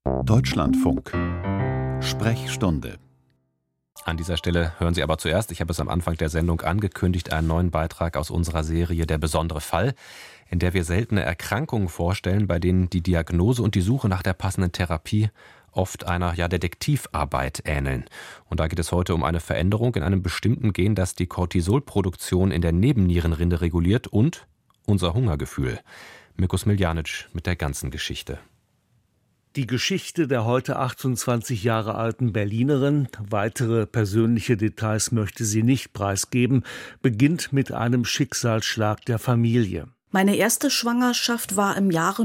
Deutschlandfunk. Sprechstunde. An dieser Stelle hören Sie aber zuerst, ich habe es am Anfang der Sendung angekündigt, einen neuen Beitrag aus unserer Serie Der besondere Fall, in der wir seltene Erkrankungen vorstellen, bei denen die Diagnose und die Suche nach der passenden Therapie oft einer Detektivarbeit ähneln. Und da geht es heute um eine Veränderung in einem bestimmten Gen, das die Cortisolproduktion in der Nebennierenrinde reguliert und unser Hungergefühl. Mirko Smiljanic mit der ganzen Geschichte. Die Geschichte der heute 28 Jahre alten Berlinerin, weitere persönliche Details möchte sie nicht preisgeben, beginnt mit einem Schicksalsschlag der Familie. Meine erste Schwangerschaft war im Jahre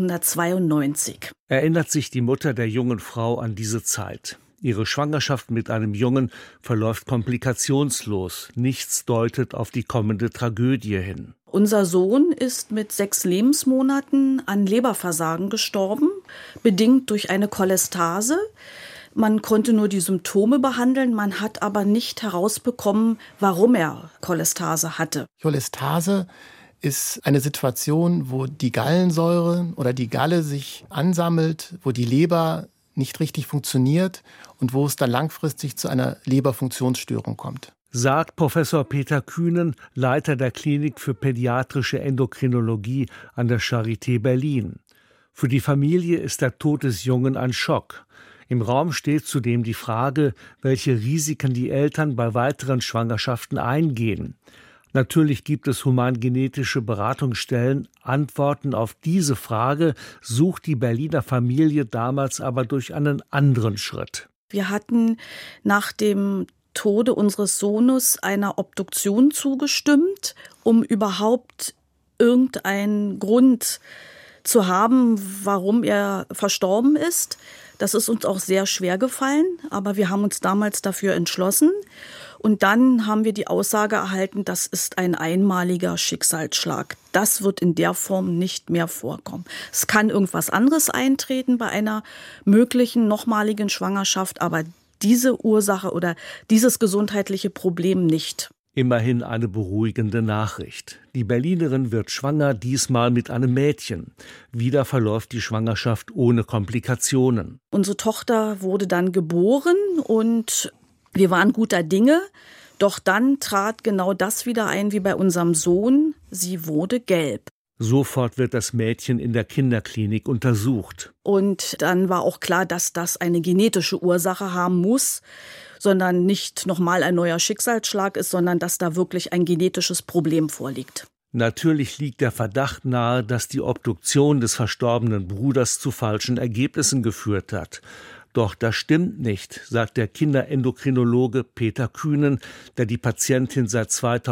1992. Erinnert sich die Mutter der jungen Frau an diese Zeit. Ihre Schwangerschaft mit einem Jungen verläuft komplikationslos. Nichts deutet auf die kommende Tragödie hin. Unser Sohn ist mit 6 Lebensmonaten an Leberversagen gestorben, bedingt durch eine Cholestase. Man konnte nur die Symptome behandeln, man hat aber nicht herausbekommen, warum er Cholestase hatte. Cholestase ist eine Situation, wo die Gallensäure oder die Galle sich ansammelt, wo die Leber nicht richtig funktioniert und wo es dann langfristig zu einer Leberfunktionsstörung kommt. Sagt Professor Peter Kühnen, Leiter der Klinik für pädiatrische Endokrinologie an der Charité Berlin. Für die Familie ist der Tod des Jungen ein Schock. Im Raum steht zudem die Frage, welche Risiken die Eltern bei weiteren Schwangerschaften eingehen. Natürlich gibt es humangenetische Beratungsstellen. Antworten auf diese Frage sucht die Berliner Familie damals aber durch einen anderen Schritt. Wir hatten nach dem Tode unseres Sohnes einer Obduktion zugestimmt, um überhaupt irgendeinen Grund zu haben, warum er verstorben ist. Das ist uns auch sehr schwer gefallen, aber wir haben uns damals dafür entschlossen. Und dann haben wir die Aussage erhalten, das ist ein einmaliger Schicksalsschlag. Das wird in der Form nicht mehr vorkommen. Es kann irgendwas anderes eintreten bei einer möglichen nochmaligen Schwangerschaft, aber diese Ursache oder dieses gesundheitliche Problem nicht. Immerhin eine beruhigende Nachricht. Die Berlinerin wird schwanger, diesmal mit einem Mädchen. Wieder verläuft die Schwangerschaft ohne Komplikationen. Unsere Tochter wurde dann geboren und wir waren guter Dinge. Doch dann trat genau das wieder ein wie bei unserem Sohn. Sie wurde gelb. Sofort wird das Mädchen in der Kinderklinik untersucht. Und dann war auch klar, dass das eine genetische Ursache haben muss, sondern nicht nochmal ein neuer Schicksalsschlag ist, sondern dass da wirklich ein genetisches Problem vorliegt. Natürlich liegt der Verdacht nahe, dass die Obduktion des verstorbenen Bruders zu falschen Ergebnissen geführt hat. Doch das stimmt nicht, sagt der Kinderendokrinologe Peter Kühnen, der die Patientin seit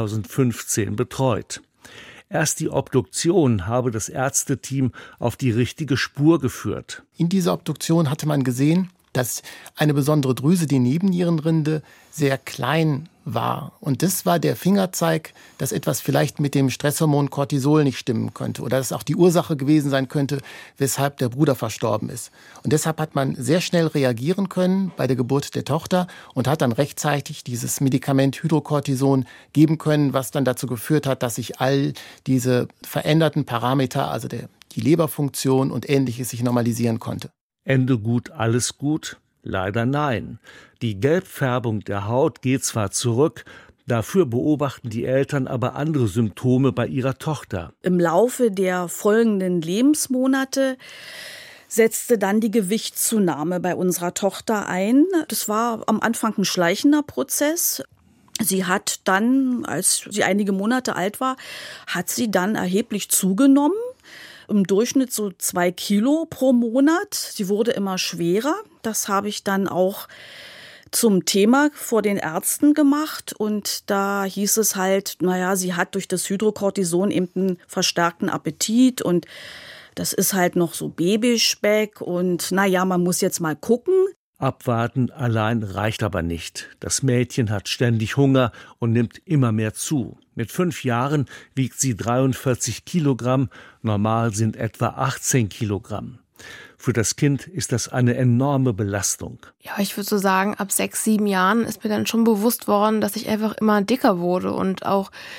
2015 betreut. Erst die Obduktion habe das Ärzteteam auf die richtige Spur geführt. In dieser Obduktion hatte man gesehen, dass eine besondere Drüse, die Nebennierenrinde, sehr klein war. Und das war der Fingerzeig, dass etwas vielleicht mit dem Stresshormon Cortisol nicht stimmen könnte oder dass auch die Ursache gewesen sein könnte, weshalb der Bruder verstorben ist. Und deshalb hat man sehr schnell reagieren können bei der Geburt der Tochter und hat dann rechtzeitig dieses Medikament Hydrocortison geben können, was dann dazu geführt hat, dass sich all diese veränderten Parameter, also die Leberfunktion und Ähnliches, sich normalisieren konnte. Ende gut, alles gut? Leider nein. Die Gelbfärbung der Haut geht zwar zurück, dafür beobachten die Eltern aber andere Symptome bei ihrer Tochter. Im Laufe der folgenden Lebensmonate setzte dann die Gewichtszunahme bei unserer Tochter ein. Das war am Anfang ein schleichender Prozess. Sie hat dann, als sie einige Monate alt war, hat sie dann erheblich zugenommen. Im Durchschnitt so 2 Kilo pro Monat. Sie wurde immer schwerer. Das habe ich dann auch zum Thema vor den Ärzten gemacht. Und da hieß es halt, sie hat durch das Hydrocortison eben einen verstärkten Appetit. Und das ist halt noch so Babyspeck. Und man muss jetzt mal gucken. Abwarten allein reicht aber nicht. Das Mädchen hat ständig Hunger und nimmt immer mehr zu. Mit 5 Jahren wiegt sie 43 Kilogramm, normal sind etwa 18 Kilogramm. Für das Kind ist das eine enorme Belastung. Ja, ich würde so sagen, ab 6, 7 Jahren ist mir dann schon bewusst worden, dass ich einfach immer dicker wurde und auch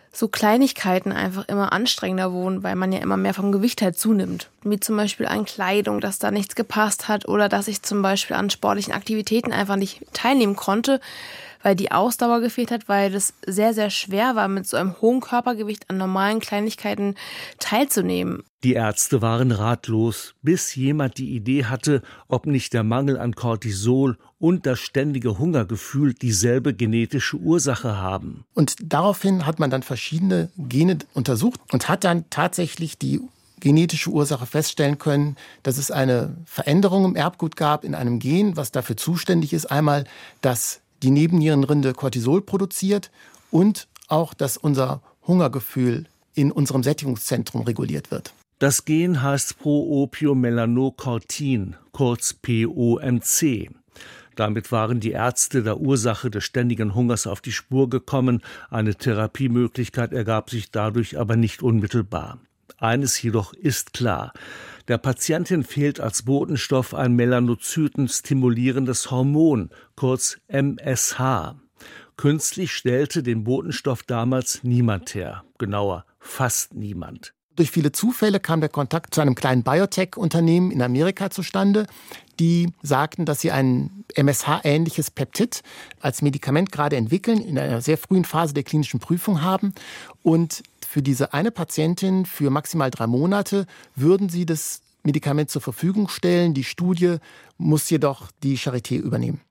so Kleinigkeiten einfach immer anstrengender wurden, weil man ja immer mehr vom Gewicht halt zunimmt. Wie zum Beispiel an Kleidung, dass da nichts gepasst hat oder dass ich zum Beispiel an sportlichen Aktivitäten einfach nicht teilnehmen konnte, weil die Ausdauer gefehlt hat, weil das sehr, sehr schwer war, mit so einem hohen Körpergewicht an normalen Kleinigkeiten teilzunehmen. Die Ärzte waren ratlos, bis jemand die Idee hatte, ob nicht der Mangel an Cortisol und das ständige Hungergefühl dieselbe genetische Ursache haben. Und daraufhin hat man dann verschiedene Gene untersucht und hat dann tatsächlich die genetische Ursache feststellen können, dass es eine Veränderung im Erbgut gab in einem Gen, was dafür zuständig ist, einmal, dass die Nebennierenrinde Cortisol produziert und auch, dass unser Hungergefühl in unserem Sättigungszentrum reguliert wird. Das Gen heißt Proopiomelanocortin, kurz POMC. Damit waren die Ärzte der Ursache des ständigen Hungers auf die Spur gekommen. Eine Therapiemöglichkeit ergab sich dadurch aber nicht unmittelbar. Eines jedoch ist klar: Der Patientin fehlt als Botenstoff ein Melanozyten-stimulierendes Hormon, kurz MSH. Künstlich stellte den Botenstoff damals niemand her, genauer fast niemand. Durch viele Zufälle kam der Kontakt zu einem kleinen Biotech-Unternehmen in Amerika zustande, die sagten, dass sie ein MSH-ähnliches Peptid als Medikament gerade entwickeln, in einer sehr frühen Phase der klinischen Prüfung haben. Und für diese eine Patientin für maximal 3 Monate würden sie das Medikament zur Verfügung stellen. Die Studie muss jedoch die Charité übernehmen.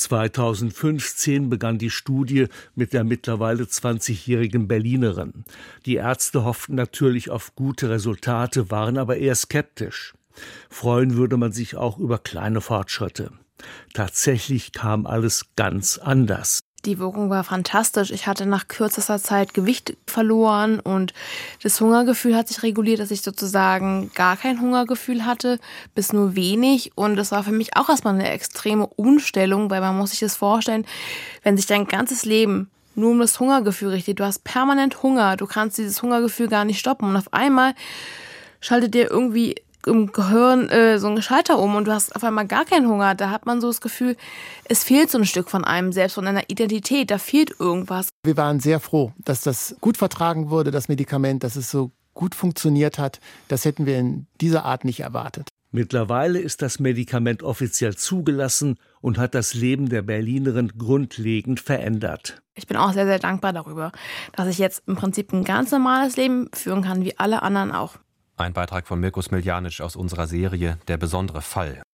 2015 begann die Studie mit der mittlerweile 20-jährigen Berlinerin. Die Ärzte hofften natürlich auf gute Resultate, waren aber eher skeptisch. Freuen würde man sich auch über kleine Fortschritte. Tatsächlich kam alles ganz anders. Die Wirkung war fantastisch. Ich hatte nach kürzester Zeit Gewicht verloren und das Hungergefühl hat sich reguliert, dass ich sozusagen gar kein Hungergefühl hatte, bis nur wenig. Und das war für mich auch erstmal eine extreme Umstellung, weil man muss sich das vorstellen, wenn sich dein ganzes Leben nur um das Hungergefühl richtet, du hast permanent Hunger, du kannst dieses Hungergefühl gar nicht stoppen und auf einmal schaltet dir irgendwie im Gehirn so ein Schalter um und du hast auf einmal gar keinen Hunger. Da hat man so das Gefühl, es fehlt so ein Stück von einem selbst, von einer Identität. Da fehlt irgendwas. Wir waren sehr froh, dass das gut vertragen wurde, das Medikament, dass es so gut funktioniert hat. Das hätten wir in dieser Art nicht erwartet. Mittlerweile ist das Medikament offiziell zugelassen und hat das Leben der Berlinerin grundlegend verändert. Ich bin auch sehr, sehr dankbar darüber, dass ich jetzt im Prinzip ein ganz normales Leben führen kann, wie alle anderen auch. Ein Beitrag von Mirko Smiljanic aus unserer Serie Der besondere Fall.